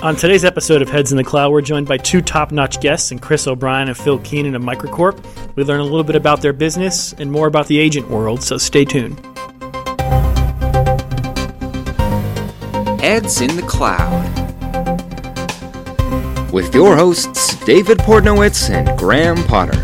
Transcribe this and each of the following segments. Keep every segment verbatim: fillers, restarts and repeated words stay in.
On today's episode of Heads in the Cloud, we're joined by two top-notch guests, and Chris O'Brien and Phil Keenan of Microcorp. We learn a little bit about their business and more about the agent world, so stay tuned. Heads in the Cloud with your hosts David Portnowitz and Graham Potter.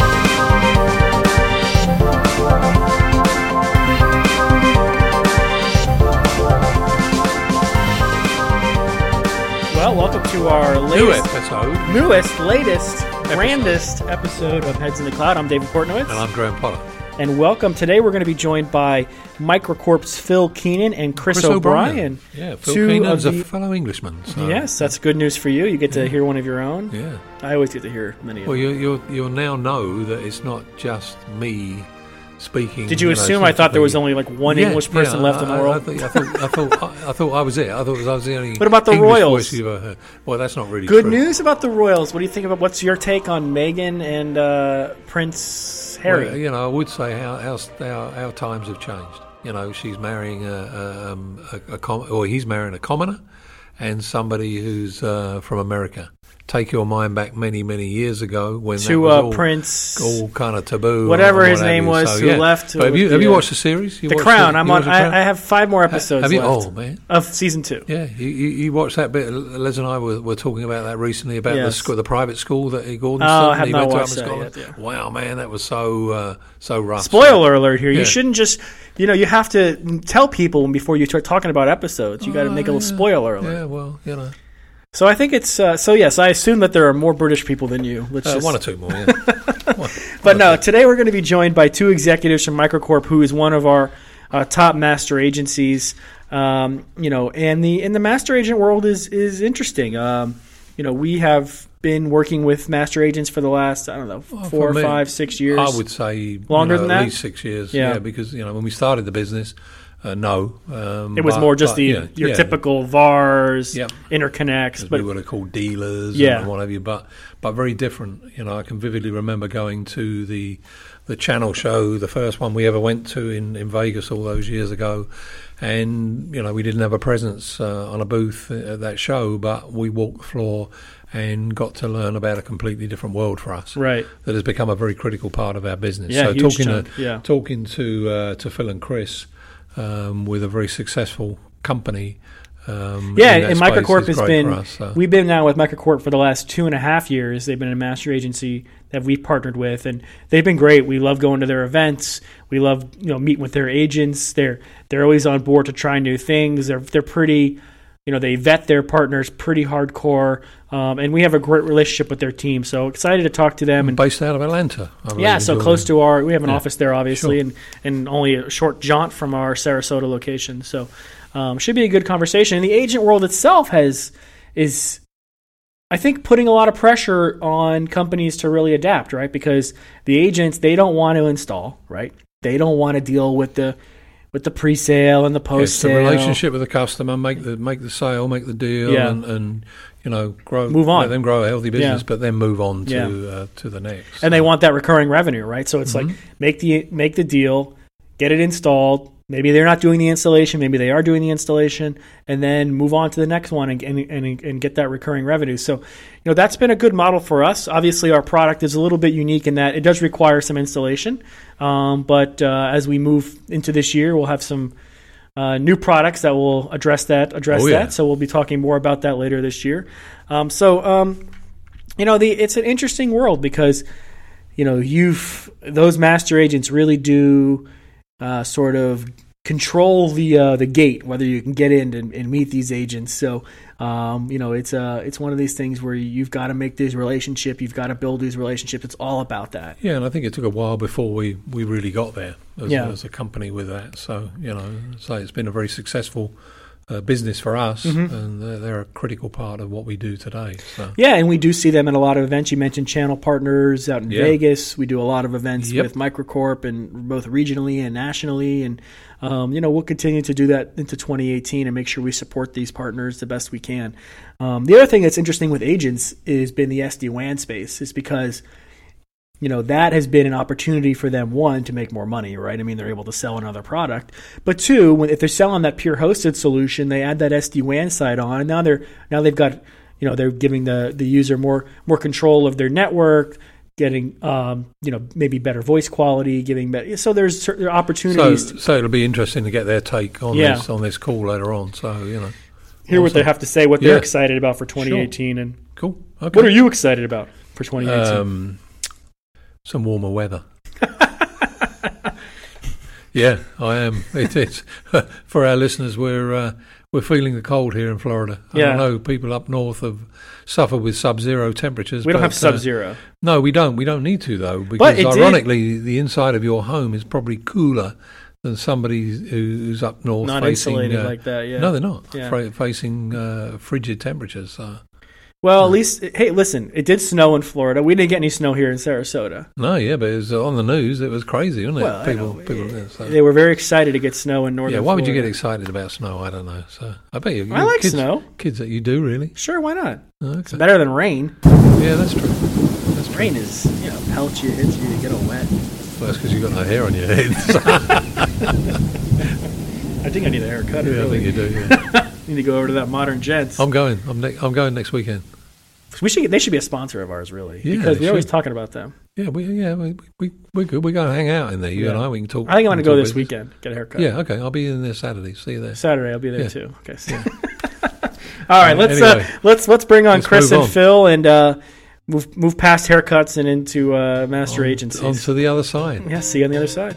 Well, welcome to our latest, New episode. newest, latest, grandest episode of Heads in the Cloud. I'm David Portnowitz. And I'm Graham Potter. And welcome. Today we're going to be joined by Microcorp's Phil Keenan and Chris, Chris O'Brien. O'Brien. Yeah, Phil two Keenan's of the- a fellow Englishman. So. Yes, that's good news for you. You get to hear one of your own. Yeah. I always get to hear many of Well, them. you you you'll now know that it's not just me speaking. Did you know, assume I thought there was scientifically. only like one Yeah, English person yeah, left I, in the I- world? I, think- I thought I thought I, I thought I was it. I thought I was the only. What about the English Royals? voice you've ever heard. Well, that's not really Good true. news about the Royals. What do you think about? What's your take on Meghan and uh, Prince Harry? Well, you know, I would say how our, our, our times have changed. You know, she's marrying a, a, um, a, a com- or he's marrying a commoner, and somebody who's uh, from America. Take your mind back many, many years ago when that to was uh, all, Prince, all kind of taboo, whatever and his what have name you. was, So, who yeah. left. But have you with have the, you uh, watched the series? You The watched Crown. The, I'm you on. watched The Crown? I, I have five more episodes Have you? left Oh man. of season two. Yeah, you, you, you watched that bit. Les and I were, were talking about that recently about Yes. the school, the private school that he Gordon. Oh, I he have not went to watched up in that Scotland. yet, yeah. Wow, man, that was so uh, so rough. Spoiler alert here. You Yeah. shouldn't just, you know, you have to tell people before you start talking about episodes. You got to Oh, make a little yeah. spoiler alert. Yeah, well, you know, So I think it's, uh, so yes, I assume that there are more British people than you. Let's uh, just, one or two more. Yeah. One- But one no, or two. today we're going to be joined by two executives from Microcorp, who is one of our uh, top master agencies. Um, you know, and the in the master agent world is is interesting. Um, you know, we have been working with master agents for the last, I don't know, Well, four, for me, five, six years. I would say Longer you know, than at that? least six years. Yeah. Yeah, because you know when we started the business, uh, no, um, It was but- more just but, the yeah, your yeah, typical V A Rs, Yeah. interconnects, as but we would have called dealers Yeah. and what have you, but but very different. You know, I can vividly remember going to the the Channel show, the first one we ever went to in, in Vegas all those years ago, and you know we didn't have a presence uh, on a booth at that show, but we walked the floor and got to learn about a completely different world for us. right, That has become a very critical part of our business. Yeah, so huge talking chunk, to yeah. talking to uh, to Phil and Chris um, with a very successful company. Um, yeah. in that And space Microcorp is has great been. for us, so. We've been now with Microcorp for the last two and a half years. They've been a master agency that we've partnered with, and they've been great. We love going to their events. We love you know meeting with their agents. They're they're always on board to try new things. They're they're pretty. You know, they vet their partners pretty hardcore, um, and we have a great relationship with their team. So excited to talk to them. And based out of Atlanta. I believe, yeah, so is close your- to our, we have an Yeah. office there, obviously, Sure. and, and only a short jaunt from our Sarasota location. So um, should be a good conversation. And the agent world itself has is, I think, putting a lot of pressure on companies to really adapt, right? Because the agents, they don't want to install, right? They don't want to deal with the with the pre-sale and the It's post-sale. the relationship with the customer, make the make the sale, make the deal, Yeah. and, and you know grow, Move on. let them grow a healthy business, Yeah. but then move on to Yeah. uh, to the next. And they want that recurring revenue, right? So it's Mhm. like make the make the deal, get it installed. Maybe they're not doing the installation, maybe they are doing the installation, and then move on to the next one and and, and, and get that recurring revenue. So, you know, that's been a good model for us. Obviously, our product is a little bit unique in that it does require some installation, um, but uh, as we move into this year, we'll have some uh, new products that will address that. Address Oh, yeah. that. So we'll be talking more about that later this year. Um, so, um, you know, the it's an interesting world because you know you've those master agents really do. Uh, sort of control the uh, the gate, whether you can get in and, and meet these agents. So, um, you know, it's uh, it's one of these things where you've got to make these relationships, you've got to build these relationships. It's all about that. Yeah, and I think it took a while before we, we really got there as, Yeah. as a company with that. So, you know, so it's been a very successful uh, business for us, Mhm. and they're, they're a critical part of what we do today. So. Yeah, and we do see them at a lot of events. You mentioned channel partners out in Yeah. Vegas. We do a lot of events Yep. with Microcorp, and both regionally and nationally. And um, you know, we'll continue to do that into twenty eighteen and make sure we support these partners the best we can. Um, the other thing that's interesting with agents has been the S D WAN space, is because you know, that has been an opportunity for them, one, to make more money, right? I mean, they're able to sell another product. But two, when, if they're selling that pure hosted solution, they add that S D WAN side on, and now they're now they've got, you know, they're giving the, the user more more control of their network, getting, um, you know, maybe better voice quality, giving better. So there's certain opportunities. So, so it'll be interesting to get their take on Yeah. this on this call later on. So, you know. Hear what awesome. they have to say, what Yeah. they're excited about for twenty eighteen. Sure. And Cool. Okay. what are you excited about for twenty eighteen? Um, some warmer weather. Yeah, I am. It is. For our listeners, we're uh, we're feeling the cold here in Florida. Yeah. I know people up north have suffered with sub-zero temperatures. We don't but, have sub-zero. Uh, no, we don't. We don't need to, though, because it did- ironically, the inside of your home is probably cooler than somebody who's up north Not facing, insulated uh, like that, yeah. No, they're not. Yeah. Fra- facing uh, frigid temperatures. So. Well, at least, hey, listen, it did snow in Florida. We didn't get any snow here in Sarasota. No, yeah, but it was on the news. It was crazy, wasn't it? Well, I people, know. people. Yeah, so. They were very excited to get snow in northern Yeah, why would you Florida. get excited about snow? I don't know. So I bet you. I you- like kids, snow. Kids that you do really. Sure, why not? Oh, It's okay. better than rain. Yeah, that's true. That's true. Rain is, you know, pelts you, hits you, you get all wet. Well, that's because you've got no hair on your head. I think I need a haircut. yeah, I really. think you do. Yeah. Need to go over to that Modern Gents. I'm going. I'm. Ne- I'm going next weekend. we should. They should be a sponsor of ours, really, Yeah, because they we're always should. talking about them. Yeah, we. Yeah, we. We. We're good. We're going to hang out in there. You Yeah. and I. We can talk. I think I'm going to we go can talk this business. weekend. Get a haircut. Yeah. Okay. I'll be in there Saturday. See you there. Saturday I'll be there Yeah. too. Okay. So. All right. Let's Anyway, uh, let's let's bring on let's Chris move and on. Phil and uh, move move past haircuts and into uh, master On- agencies. On to the other side. Yeah, see you on the other side.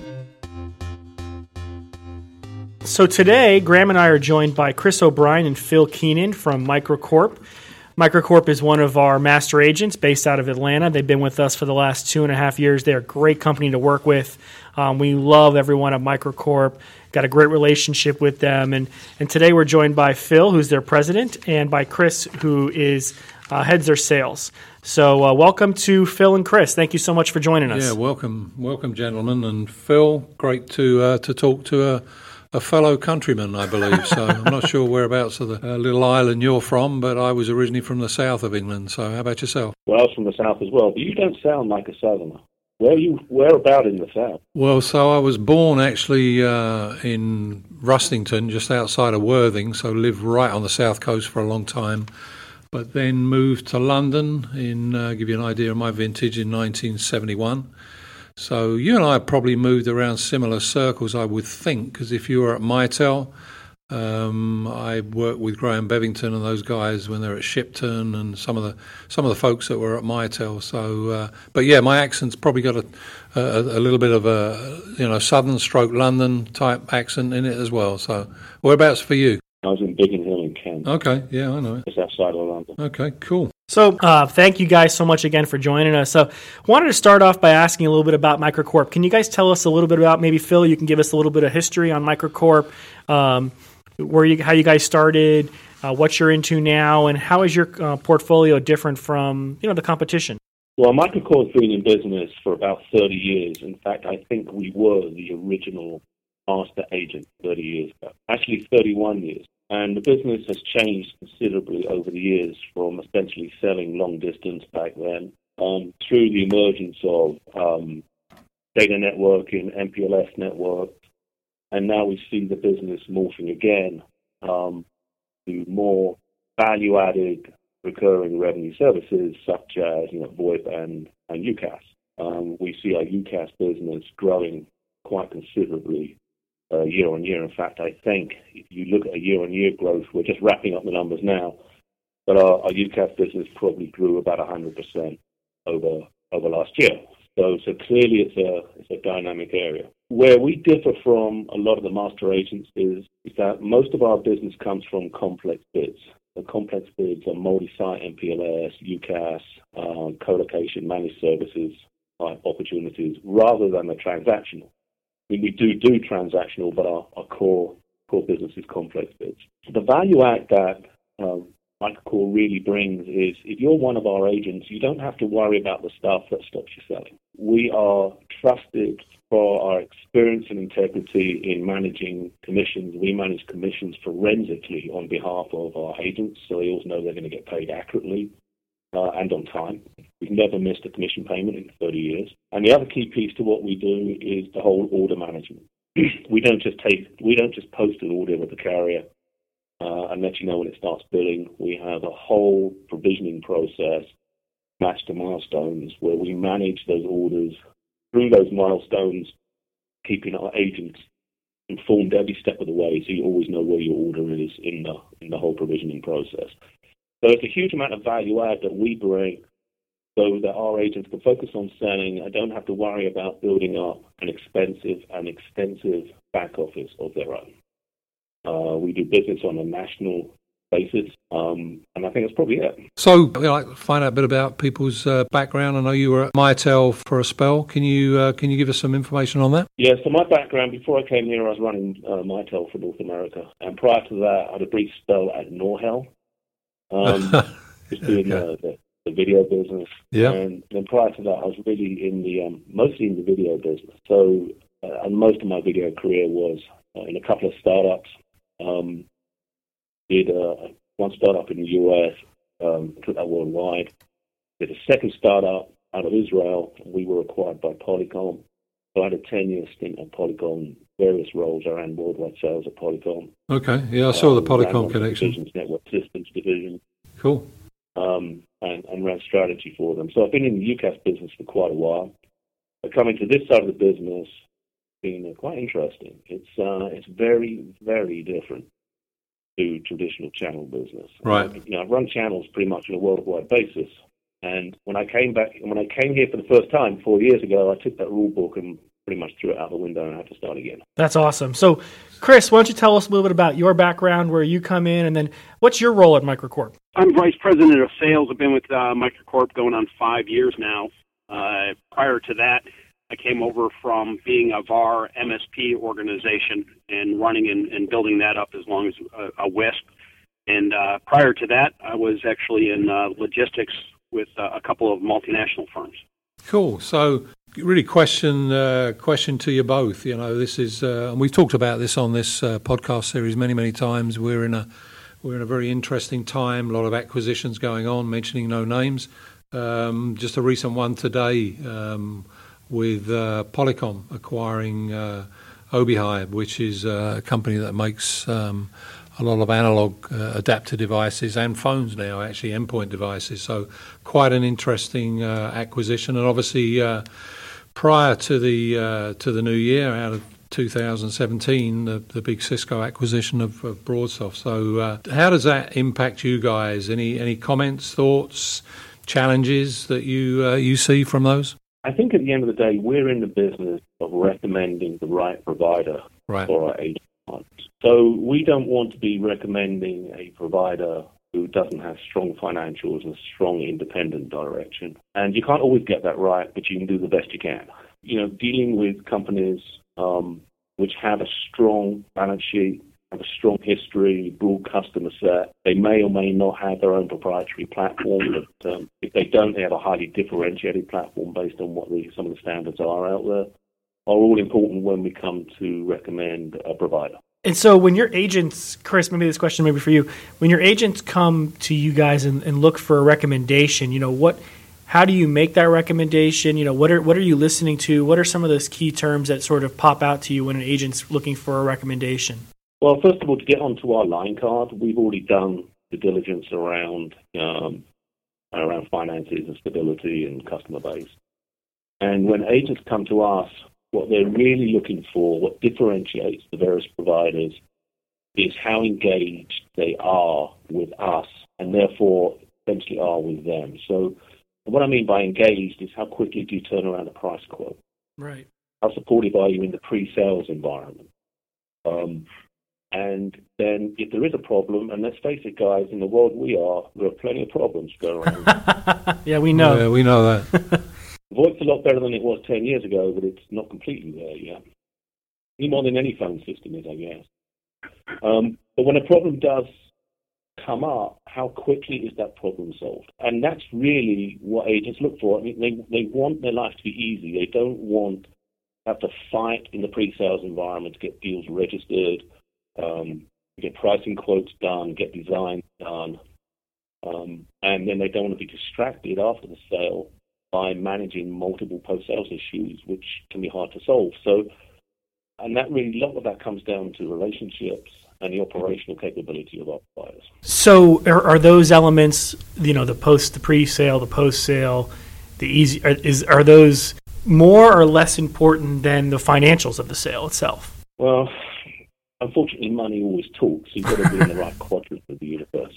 So today, Graham and I are joined by Chris O'Brien and Phil Keenan from Microcorp. Microcorp is one of our master agents based out of Atlanta. They've been with us for the last two and a half years. They're a great company to work with. Um, we love everyone at Microcorp. Got a great relationship with them. And, and today we're joined by Phil, who's their president, and by Chris, who is uh, heads their sales. So uh, welcome to Phil and Chris. Thank you so much for joining us. Yeah. Welcome, welcome, gentlemen, and Phil. Great to uh, to talk to a. A fellow countryman, I believe. So I'm not sure whereabouts of the uh, little island you're from, but I was originally from the south of England. So how about yourself? Well, I was from the south as well, but you don't sound like a southerner. Where are you? Where about in the south? Well, so I was born actually uh, in Rustington, just outside of Worthing, so lived right on the south coast for a long time. But then moved to London, in uh, give you an idea of my vintage, in nineteen seventy-one. So you and I probably moved around similar circles, I would think, because if you were at Mitel, um, I worked with Graham Bevington and those guys when they were at Shipton, and some of the some of the folks that were at Mitel. So, uh, but yeah, my accent's probably got a, a a little bit of a you know southern stroke London type accent in it as well. So, whereabouts for you? I was in Biggin Hill in Kent, Okay, yeah, I know it. just outside of London. Okay, cool. So uh, thank you guys so much again for joining us. So wanted to start off by asking a little bit about Microcorp. Can you guys tell us a little bit about, maybe Phil, you can give us a little bit of history on Microcorp, um, where you, how you guys started, uh, what you're into now, and how is your uh, portfolio different from, you know, the competition? Well, Microcorp's been in business for about thirty years. In fact, I think we were the original master agent thirty years ago. Actually, thirty-one years. And the business has changed considerably over the years, from essentially selling long distance back then um, through the emergence of um, data networking, M P L S networks, and now we see the business morphing again um, to more value-added recurring revenue services such as you know VoIP and, and UCaaS. Um, we see our UCaaS business growing quite considerably Uh, year on year. In fact, I think if you look at a year on year growth, we're just wrapping up the numbers now, but our, our UCaaS business probably grew about one hundred percent over over last year. So, so clearly it's a it's a dynamic area. Where we differ from a lot of the master agents is, is that most of our business comes from complex bids. The complex bids are multi-site M P L S, UCaaS, um, co-location, managed services type opportunities, rather than the transactional. I mean, we do do transactional, but our, our core core business is complex bids. The value add that um, Microcorp really brings is, if you're one of our agents, you don't have to worry about the stuff that stops you selling. We are trusted for our experience and integrity in managing commissions. We manage commissions forensically on behalf of our agents, so they always know they're going to get paid accurately. uh, and on time. We've never missed a commission payment in thirty years. And the other key piece to what we do is the whole order management. we don't just take, we don't just post an order with the carrier uh, and let you know when it starts billing. We have a whole provisioning process matched to milestones where we manage those orders through those milestones, keeping our agents informed every step of the way, so you always know where your order is in the in the whole provisioning process. So it's a huge amount of value add that we bring, so that our agents can focus on selling and don't have to worry about building up an expensive and extensive back office of their own. Uh, we do business on a national basis, um, and I think that's probably it. So, I'd like to find out a bit about people's uh, background. I know you were at Mitel for a spell. Can you uh, can you give us some information on that? Yeah, so my background, before I came here, I was running uh, Mitel for North America, and prior to that, I had a brief spell at Norhel, um, just doing okay. the, the, the video business. Yeah. And then prior to that, I was really in the, um, mostly in the video business. So, uh, and most of my video career was uh, in a couple of startups. Um, did uh, one startup in the U S, um, took that worldwide. Did a second startup out of Israel. We were acquired by Polycom. So I had a ten-year stint at Polycom, various roles. I ran worldwide sales at Polycom. Okay, yeah, I saw um, the Polycom connection. Divisions, network systems division. Cool. Um, and, and ran strategy for them. So I've been in the U C A S business for quite a while. But coming to this side of the business, been uh, quite interesting. It's uh, it's very, very different to traditional channel business. Right. Uh, you know, I've run channels pretty much on a worldwide basis. And when I came back, when I came here for the first time four years ago, I took that rule book and pretty much threw it out the window and had to start again. That's awesome. So, Chris, why don't you tell us a little bit about your background, where you come in, and then what's your role at Microcorp? I'm Vice President of Sales. I've been with uh, Microcorp going on five years now. Uh, prior to that, I came over from being a V A R M S P organization and running and, and building that up as long as a, a W I S P. And uh, prior to that, I was actually in uh, logistics with uh, a couple of multinational firms. Cool. So, really, question uh, question to you both. You know, this is, uh, and we've talked about this on this uh, podcast series many, many times. We're in a we're in a very interesting time. A lot of acquisitions going on. Mentioning no names. Um, just a recent one today um, with uh, Polycom acquiring uh, Obihive, which is a company that makes Um, a lot of analog uh, adapter devices and phones now, actually endpoint devices. So quite an interesting uh, acquisition. And obviously, uh, prior to the uh, to the new year, out of two thousand seventeen, the, the big Cisco acquisition of, of BroadSoft. So uh, how does that impact you guys? Any any comments, thoughts, challenges that you uh, you see from those? I think at the end of the day, we're in the business of recommending the right provider right. for our agents. So we don't want to be recommending a provider who doesn't have strong financials and strong independent direction. And you can't always get that right, but you can do the best you can. You know, dealing with companies um, which have a strong balance sheet, have a strong history, broad customer set, they may or may not have their own proprietary platform, but um, if they don't, they have a highly differentiated platform based on what the, some of the standards are out there, are all important when we come to recommend a provider. And so when your agents, Chris, maybe this question maybe for you, when your agents come to you guys and, and look for a recommendation, you know, what, how do you make that recommendation? You know, what are what are you listening to? What are some of those key terms that sort of pop out to you when an agent's looking for a recommendation? Well, first of all, to get onto our line card, we've already done the diligence around um, around finances and stability and customer base. And when agents come to us, what they're really looking for, what differentiates the various providers, is how engaged they are with us and therefore essentially are with them. So what I mean by engaged is how quickly do you turn around a price quote? Right. How supportive are you in the pre-sales environment? Um, and then if there is a problem, and let's face it, guys, in the world we are, there are plenty of problems going around. Yeah, we know. Yeah, we know that. VoIP's a lot better than it was ten years ago, but it's not completely there yet. Any more than any phone system is, I guess. Um, but when a problem does come up, how quickly is that problem solved? And that's really what agents look for. I mean, they, they want their life to be easy. They don't want to have to fight in the pre-sales environment to get deals registered, um, get pricing quotes done, get designs done. Um, and then they don't want to be distracted after the sale by managing multiple post-sales issues, which can be hard to solve. So, and that really, a lot of that comes down to relationships and the operational capability of our buyers. So are, are those elements, you know, the post, the pre-sale, the post-sale, the easy, are, is, are those more or less important than the financials of the sale itself? Well, unfortunately, money always talks. You've got to be in the right quadrant of the universe.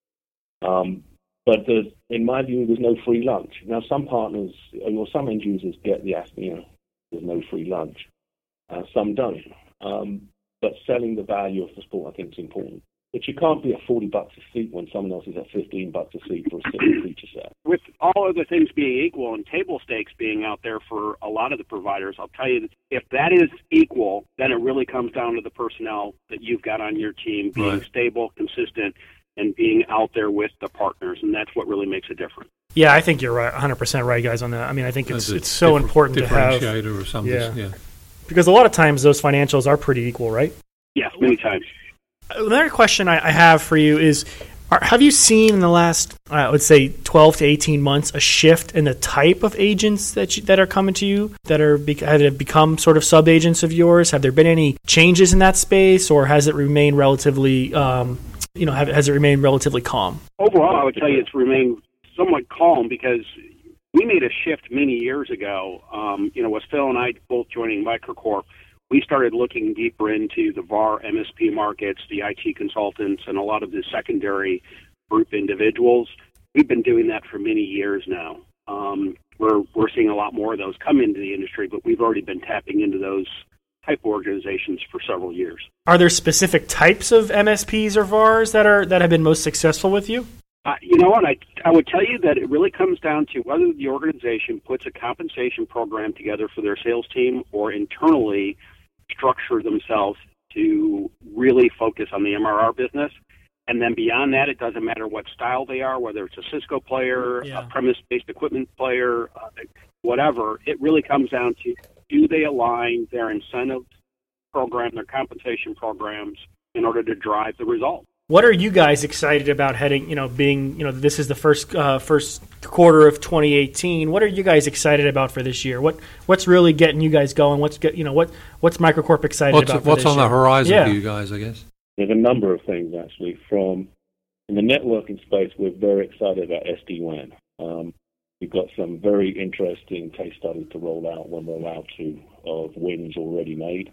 Um, but there's, in my view, there's no free lunch. Now, some partners, or some end users get the, you know, there's no free lunch. Uh, some don't. Um, but selling the value of the sport, I think, is important. But you can't be at forty bucks a seat when someone else is at fifteen bucks a seat for a single feature set. With all other things being equal and table stakes being out there for a lot of the providers, I'll tell you that if that is equal, then it really comes down to the personnel that you've got on your team being right. stable, consistent, and being out there with the partners, and that's what really makes a difference. Yeah, I think you're right, one hundred percent right, guys, on that. I mean, I think it's As a it's so differ- important to have. Differentiator or something, Yeah. yeah. Because a lot of times those financials are pretty equal, right? Yes, many times. Another question I, I have for you is, are, have you seen in the last, I would say, twelve to eighteen months, a shift in the type of agents that you, that are coming to you, that are be, have become sort of sub-agents of yours? Have there been any changes in that space, or has it remained relatively, um, you know, have, has it remained relatively calm? Overall, I would tell you it's remained somewhat calm because we made a shift many years ago. Um, you know, with Phil and I both joining Microcorp, we started looking deeper into the V A R, M S P markets, the I T consultants, and a lot of the secondary group individuals. We've been doing that for many years now. Um, we're we're seeing a lot more of those come into the industry, but we've already been tapping into those type of organizations for several years. Are there specific types of M S Ps or V A Rs that are that have been most successful with you? Uh, you know what? I, I would tell you that it really comes down to whether the organization puts a compensation program together for their sales team or internally structure themselves to really focus on the M R R business. And then beyond that, it doesn't matter what style they are, whether it's a Cisco player, Yeah. a premise-based equipment player, uh, whatever. It really comes down to, do they align their incentive program, their compensation programs, in order to drive the result? What are you guys excited about heading, you know, being, you know, this is the first uh, first quarter of twenty eighteen. What are you guys excited about for this year? What What's really getting you guys going? What's get, you know, what what's Microcorp excited What's, about for what's this on year? the horizon Yeah. for you guys, I guess? There's a number of things, actually. From in the networking space, we're very excited about S D WAN. Um, we've got some very interesting case studies to roll out when we're allowed to, of wins already made.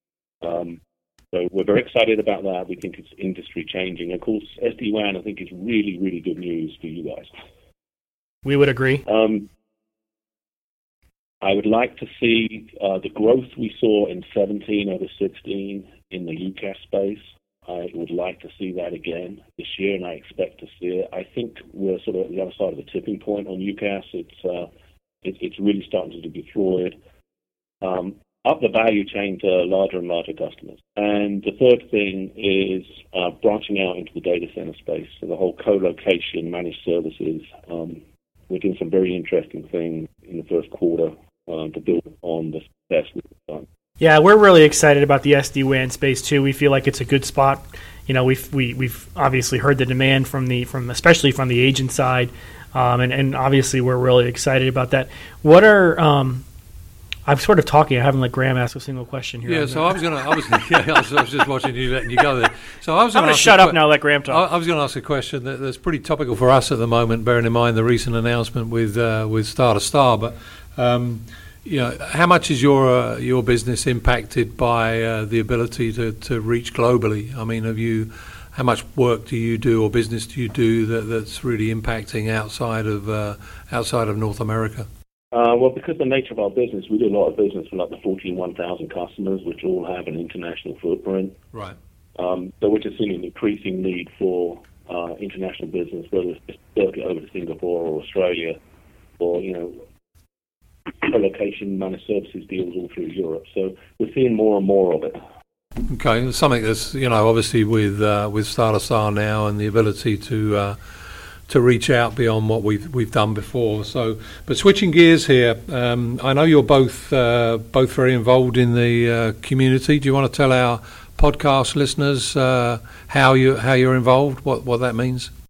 Um, so we're very excited about that. We think it's industry changing. Of course, S D WAN, I think, is really, really good news for you guys. We would agree. Um, I would like to see uh, the growth we saw in seventeen over sixteen in the UCaaS space. I would like to see that again this year, and I expect to see it. I think we're sort of at the other side of the tipping point on UCaaS. It's uh, it, it's really starting to be deployed um, up the value chain to larger and larger customers. And the third thing is uh, branching out into the data center space. So the whole co-location, managed services. Um, we're doing some very interesting things in the first quarter uh, to build on the success we've done. Yeah, we're really excited about the S D WAN space too. We feel like it's a good spot. You know, we've we, we've obviously heard the demand from the from especially from the agent side, um, and and obviously we're really excited about that. What are um, I'm sort of talking. I haven't let Graham ask a single question here. Yeah, so I was going to. I was, yeah, I was, I was just watching you letting you go there. So I was I'm going to shut up now. Let Graham talk. I, I was going to ask a question that, that's pretty topical for us at the moment, bearing in mind the recent announcement with uh, with Star to Star. But um, you know, how much is your uh, your business impacted by uh, the ability to, to reach globally? I mean, have you? How much work do you do or business do you do that, that's really impacting outside of uh, outside of North America? Uh, well, because of the nature of our business, we do a lot of business with like the fourteen one thousand customers, which all have an international footprint. Right. Um, so we're just seeing an increasing need for uh, international business, whether it's just circuit over to Singapore or Australia, or, you know, co-location managed services deals all through Europe. So we're seeing more and more of it. Okay, something that's, you know, obviously with uh, with Star to Star now and the ability to uh, to reach out beyond what we've we've done before. So, but switching gears here, um, I know you're both uh, both very involved in the uh, community. Do you want to tell our podcast listeners uh, how you how you're involved? What what that means? Uh,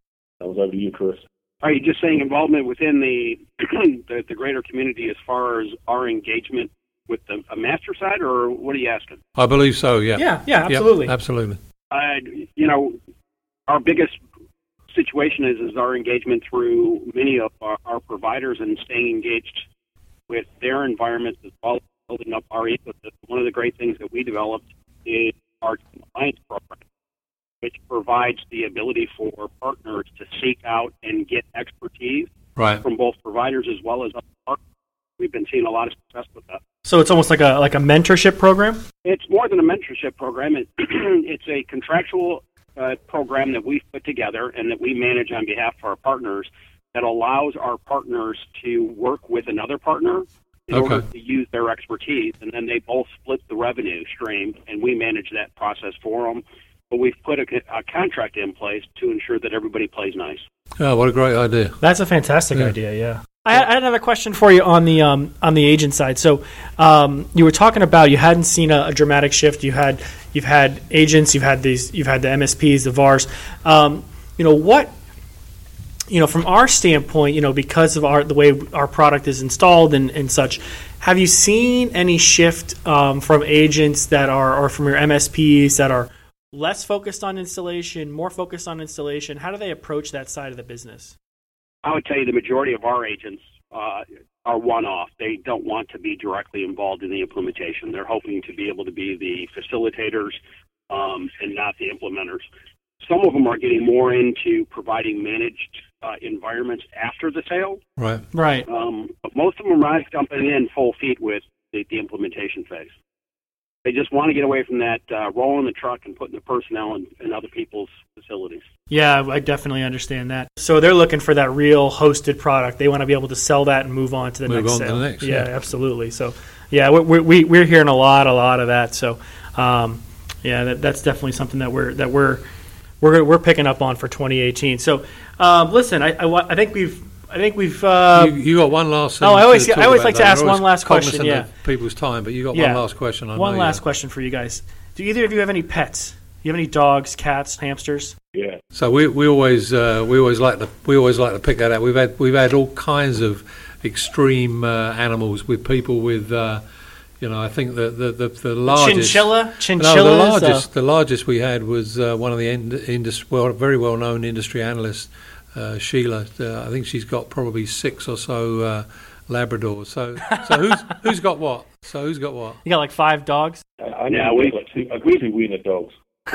was over to you, Chris. Are you just saying involvement within the the, the greater community as far as our engagement with the a master side, or what are you asking? I believe so, yeah. Yeah, yeah, absolutely. Yep, absolutely. Uh, you know, our biggest situation is, is our engagement through many of our, our providers and staying engaged with their environments as well as building up our ecosystem. One of the great things that we developed is our Alliance program, which provides the ability for partners to seek out and get expertise right. from both providers as well as other partners. We've been seeing a lot of success with that. So it's almost like a like a mentorship program? It's more than a mentorship program. It, it's a contractual uh, program that we've put together and that we manage on behalf of our partners that allows our partners to work with another partner in okay. order to use their expertise, and then they both split the revenue stream, and we manage that process for them. But we've put a, a contract in place to ensure that everybody plays nice. Oh, what a great idea. That's a fantastic yeah. idea, yeah. I had another question for you on the um, on the agent side. So um, you were talking about you hadn't seen a, a dramatic shift. You had you've had agents, you've had these, you've had the M S Ps, the V A Rs. Um, you know what? You know, from our standpoint, you know, because of our the way our product is installed and, and such, have you seen any shift um, from agents that are, or from your M S Ps that are less focused on installation, more focused on installation? How do they approach that side of the business? I would tell you the majority of our agents uh, are one-off. They don't want to be directly involved in the implementation. They're hoping to be able to be the facilitators um, and not the implementers. Some of them are getting more into providing managed uh, environments after the sale. Right. Right. Um, but most of them are jumping in full feet with the, the implementation phase. They just want to get away from that uh, rolling the truck and putting the personnel in, in other people's facilities. Yeah, I definitely understand that. So they're looking for that real hosted product. They want to be able to sell that and move on to the move next on sale. to the next, yeah, yeah, absolutely. So, yeah, we're we, we're hearing a lot, a lot of that. So, um, yeah, that, that's definitely something that we're that we're we're we're picking up on for twenty eighteen. So, um, listen, I, I I think we've. I think we've. Uh, you, you got one last thing. Oh, I always, to I always about like to that. ask You're one last question. cognizant Yeah, of people's time, but you got yeah. one last question. I one know last you. question for you guys. Do either of you have any pets? Do you have any dogs, cats, hamsters? Yeah. So we we always uh, we always like to we always like to pick that out. We've had we've had all kinds of extreme uh, animals with people with. Uh, You know, I think the the the, the largest chinchilla, chinchillas. No, the largest uh, the largest we had was uh, one of the ind- indus- well, very well known industry analysts, uh, Sheila. Uh, I think she's got probably six or so uh, Labradors. So so who's who's got what? So who's got what? You got like five dogs. I, I Yeah, know we- like two, I've got two wiener dogs.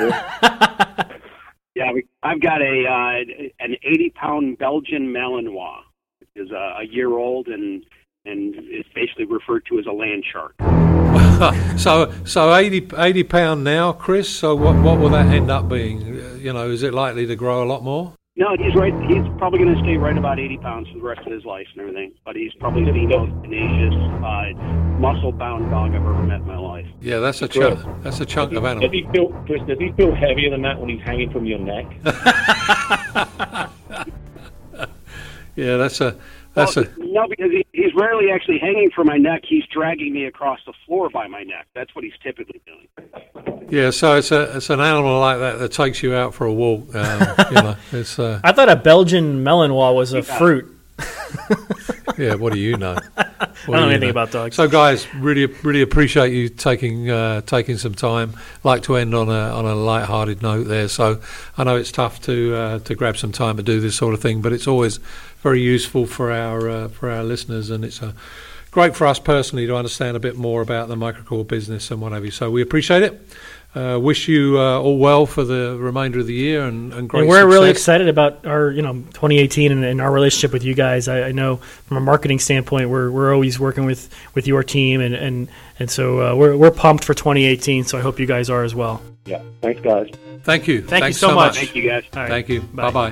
Yeah, we, I've got a uh, an eighty pound Belgian Malinois, which is a, a year old and and is basically referred to as a land shark. so so eighty, eighty pound now, Chris. So what what will that end up being? Uh, You know, is it likely to grow a lot more? No, he's right. He's probably going to stay right about eighty pounds for the rest of his life and everything. But he's probably the most tenacious, uh, muscle-bound dog I've ever met in my life. Yeah, that's a chunk. That's a chunk of Does animal. he feel, Chris, does he feel heavier than that when he's hanging from your neck? Yeah, that's a that's well, a. No, because he, he's rarely actually hanging from my neck. He's dragging me across the floor by my neck. That's what he's typically doing. Yeah, so it's a it's an animal like that that takes you out for a walk. Um, you know, it's uh, I thought a Belgian Malinois was a Yeah. fruit. yeah. What do you know? What I don't know you anything about dogs. So, guys, really really appreciate you taking uh, taking some time. Like to end on a on a light-hearted note there. So I know it's tough to uh, to grab some time to do this sort of thing, but it's always very useful for our uh, for our listeners, and it's a great for us personally to understand a bit more about the microcore business and what have you. So we appreciate it. Uh, wish you uh, all well for the remainder of the year and, and great And we're success. really excited about our, you know, twenty eighteen and, and our relationship with you guys. I, I know from a marketing standpoint, we're we're always working with, with your team, and and and so uh, we're we're pumped for twenty eighteen. So I hope you guys are as well. Yeah. Thanks, guys. Thank you. Thank you Thanks so much. Thank you, guys. All right. Thank you. Bye. Bye bye.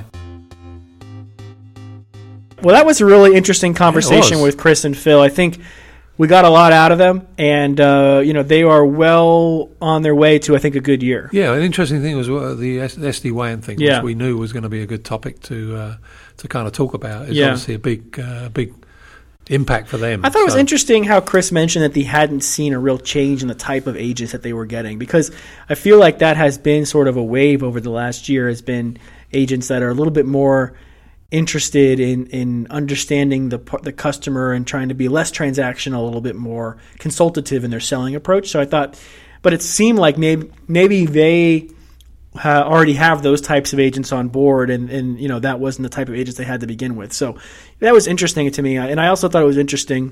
Well, that was a really interesting conversation was. with Chris and Phil. I think we got a lot out of them, and uh, you know they are well on their way to, I think, a good year. Yeah, an interesting thing was uh, the S D WAN thing, Yeah. which we knew was going to be a good topic to uh, to kind of talk about. It's Yeah. obviously a big uh, big impact for them. I thought it was So- interesting how Chris mentioned that they hadn't seen a real change in the type of agents that they were getting, because I feel like that has been sort of a wave over the last year, has been agents that are a little bit more interested in, in understanding the the customer and trying to be less transactional, a little bit more consultative in their selling approach. So I thought, but it seemed like maybe maybe they ha- already have those types of agents on board, and, and you know that wasn't the type of agents they had to begin with. So that was interesting to me, and I also thought it was interesting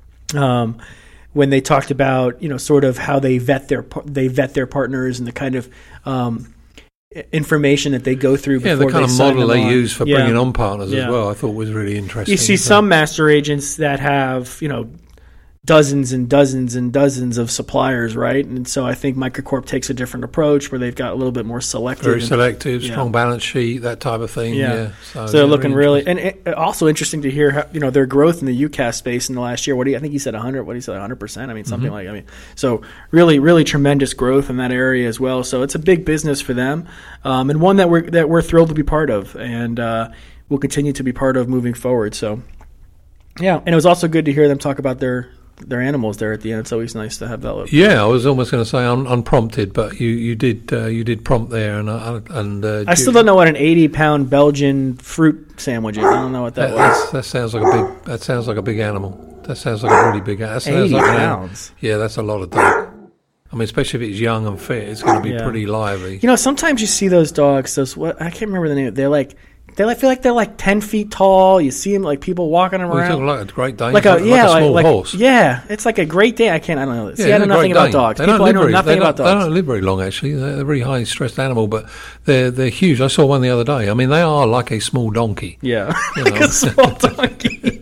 um, when they talked about you know sort of how they vet their they vet their partners and the kind of um, information that they go through before yeah, the kind they of sign model them they on. use for yeah. bringing on partners yeah. as well, I thought was really interesting. You see so. some master agents that have, you know, dozens and dozens and dozens of suppliers, right? And so I think Microcorp takes a different approach where they've got a little bit more selective. Very and, selective, yeah. strong balance sheet, that type of thing. Yeah. Yeah. So, So they're yeah, looking really, interesting. and it, also interesting to hear how, you know, their growth in the U C A S space in the last year. What do you, I think he said one hundred, what do you say, one hundred percent? I mean, something Mm-hmm. like, I mean, so really, really tremendous growth in that area as well. So it's a big business for them, um, and one that we're, that we're thrilled to be part of, and uh, we'll continue to be part of moving forward. So, yeah. And it was also good to hear them talk about their, their animals there at the end. It's always nice to have that look. Yeah, I was almost going to say un- unprompted, but you, you did uh, you did prompt there, and uh, and uh, I still don't know what an eighty pound Belgian fruit sandwich is. I don't know what that That, was. that's, that sounds like a big. That sounds like a big animal. That sounds like a really big. That sounds eighty like an animal. pounds. Yeah, that's a lot of dog. I mean, especially if it's young and fit, it's going to be Yeah. pretty lively. You know, sometimes you see those dogs. Those what I can't remember the name. They're like they like feel like they're like ten feet tall. You see them like people walking them Well, you're around. talking like a Great Dane, Like like, a like yeah, a small like, horse. like yeah, it's like a Great Dane. I can't. I don't know. See, I they're know a nothing Great about Dane. dogs. They People don't I live know very, nothing they about don't, They dogs. don't live very long, actually. They're a very high stressed animal, but they're they're huge. I saw one the other day. I mean, they are like a small donkey. Yeah, You like know. a small donkey.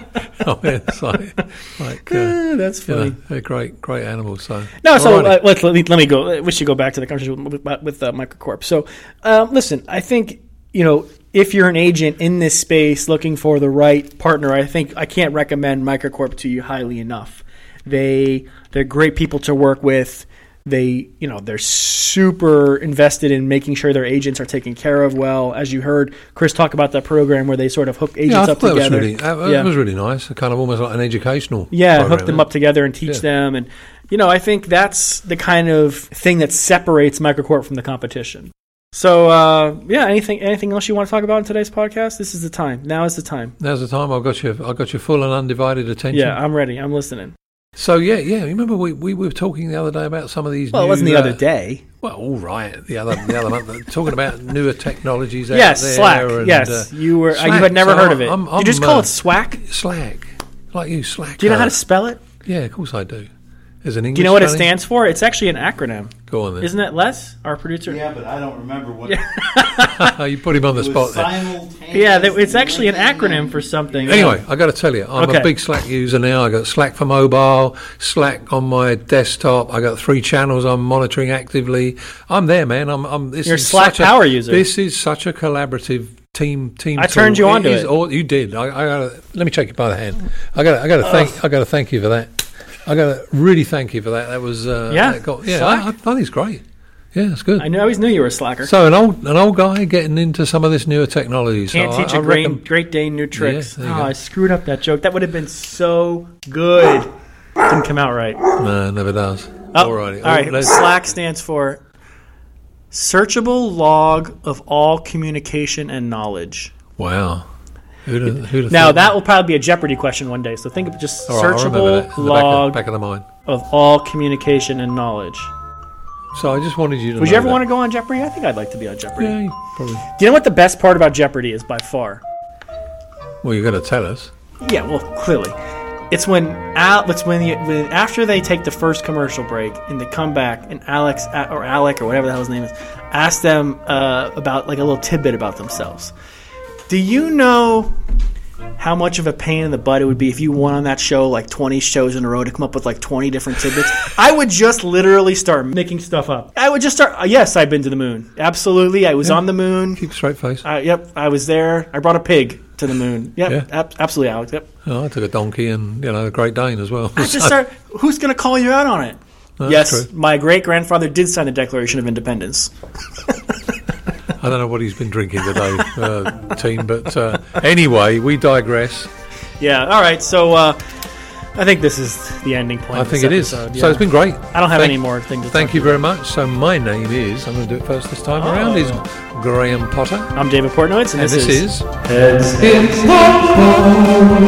I mean, it's like, like uh, Eh, That's you funny. know, they're great, great animals. So No, so Alrighty. uh, let's let me let me go. We should go back to the conversation with, with uh, Microcorp. So, um, listen, I think you know if you're an agent in this space looking for the right partner, I think I can't recommend Microcorp to you highly enough. They they're great people to work with. They you know they're super invested in making sure their agents are taken care of well. As you heard Chris talk about that program where they sort of hook agents yeah, I up thought that was together. really that, that Yeah. was really nice. Kind of almost like an educational. Yeah, program, hook them yeah. up together and teach Yeah. them. And, you know, I think that's the kind of thing that separates Microcorp from the competition. So, uh, yeah, anything anything else you want to talk about in today's podcast? This is the time. Now is the time. Now's the time. I've got your I got your full and undivided attention. Yeah, I'm ready. I'm listening. So yeah, yeah. You remember we, we were talking the other day about some of these. Well, new, it wasn't the uh, other day. Well, all right. The other the other month, talking about newer technologies out Yes, there. Slack. And, yes, uh, you were. Slack. You had never So heard of it. I'm- Did you just I'm, call uh, it Slack? Slack, like you, Slack. Do you know how to spell it? Yeah, of course I do. As an English. Do you know what it spelling? stands for? It's actually an acronym. Go on then. Isn't it, Les, our producer? Yeah, but I don't remember what. You put him on the It spot was there. simultaneous. Yeah, that- it's actually an acronym for something. Anyway, I got to tell you, I'm Okay. a big Slack user now. I got Slack for mobile, Slack on my desktop. I got three channels I'm monitoring actively. I'm there, man. I'm. I'm this You're a is Slack such a- power user. This is such a collaborative team. Team. I turned tool. you onto is it. All, you did. I, I gotta, let me shake you by the hand. I got. I got to thank. I got to thank you for that. I got to really thank you for that. That was. Uh, Yeah, that got, yeah. Slack. I, I think it's great. Yeah, it's good. I knew, I always knew you were a slacker. So an old an old guy getting into some of this newer technology. Can't so teach I, a I great, reckon- great Dane new tricks. there oh, you go. I screwed up that joke. That would have been so good. Didn't come out right. No, it never does. Oh, Alrighty. all right. Let's- Slack stands for Searchable Log of All Communication and Knowledge. Wow. Who'd have, who'd have Now, thought that will probably be a Jeopardy question one day. So think of just All right, I'll remember that Searchable in the back of- Log back of the mind. of All Communication and Knowledge. So I just wanted you to Would know you ever that. want to go on Jeopardy? I think I'd like to be on Jeopardy. Yeah, you probably. Do you know what the best part about Jeopardy is by far? Well, you're going to tell us. Yeah, well, clearly, it's when Al. It's when, you, when after they take the first commercial break and they come back and Alex or Alec or whatever the hell his name is asks them uh, about like a little tidbit about themselves. Do you know how much of a pain in the butt it would be if you won on that show like twenty shows in a row to come up with like twenty different tidbits? I would just literally start making stuff up. I would just start. Uh, yes, I've been to the moon. Absolutely, I was Yeah. on the moon. Keep a straight face. Uh, yep, I was there. I brought a pig to the moon. Yep, Yeah. ab- absolutely, Alex. Yep. Oh, I took a donkey and, you know, a Great Dane as well. I just start. Who's going to call you out on it? That's yes, true. my great grandfather did sign the Declaration of Independence. I don't know what he's been drinking today, uh, team, but uh, anyway, we digress. Yeah. All right. So, uh, I think this is the ending point. I of think this it is. episode, So yeah. it's been great. I don't have Thank- any more things to Thank talk you about. very much. So my name is, I'm going to do it first this time Oh. around, is Graham Potter. I'm David Portnoytz, and, And this, this is, is Heads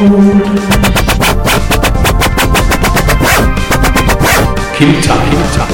Keep It Up. Keep It Up.